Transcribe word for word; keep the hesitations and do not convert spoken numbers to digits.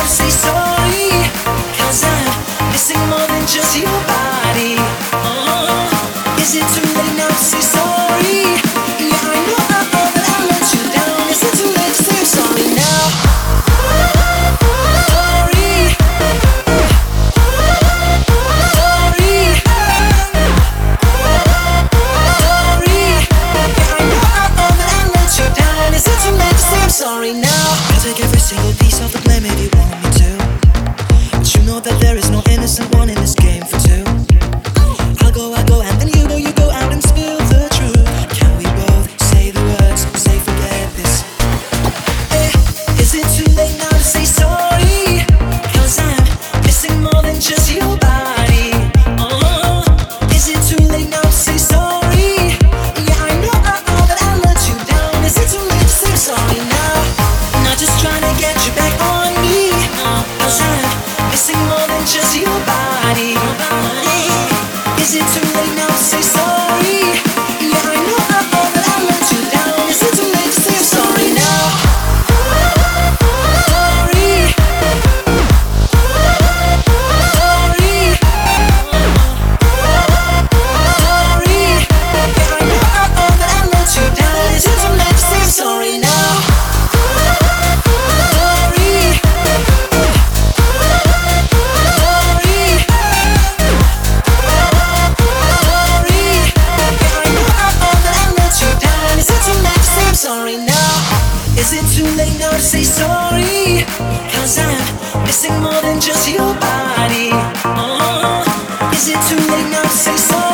to say sorry, 'cause I'm missing more than just your body. Oh, is it too late now to say sorry? Yeah, I know, I know that I let you down. Is it too late to say I'm sorry now? Sorry, sorry, sorry. Yeah, I know, I know that I let you down. Is it too late to say I'm sorry now? I'll take every single piece of the blame if you want me to. But you know that there is no innocent one in this game for two. I'll go, I go, and then you go, you go out and spill the truth. Can we both say the words, say forget this? Eh, is it too late now to say sorry? 'Cause I'm missing more than just your body. Oh, is it too late now to say sorry? Yeah, I know, I know that I let you down. Is it too late to say I'm sorry now? Not just trying to get you back on me, 'cause I'm missing more than just your body. Is it too late now to say sorry? Yeah, I know, I know that I let you down. Is it too late to say I'm sorry now? Sorry, sorry, sorry. Yeah, I know, I know that I let you down. Is it too late to say I'm sorry now? Sorry, sorry, sorry. Yeah, I know, I know that I let you down. Is it too late to say I'm sorry now? Is it too late now to say sorry? 'Cause I'm missing more than just your body. Oh, is it too late now to say sorry?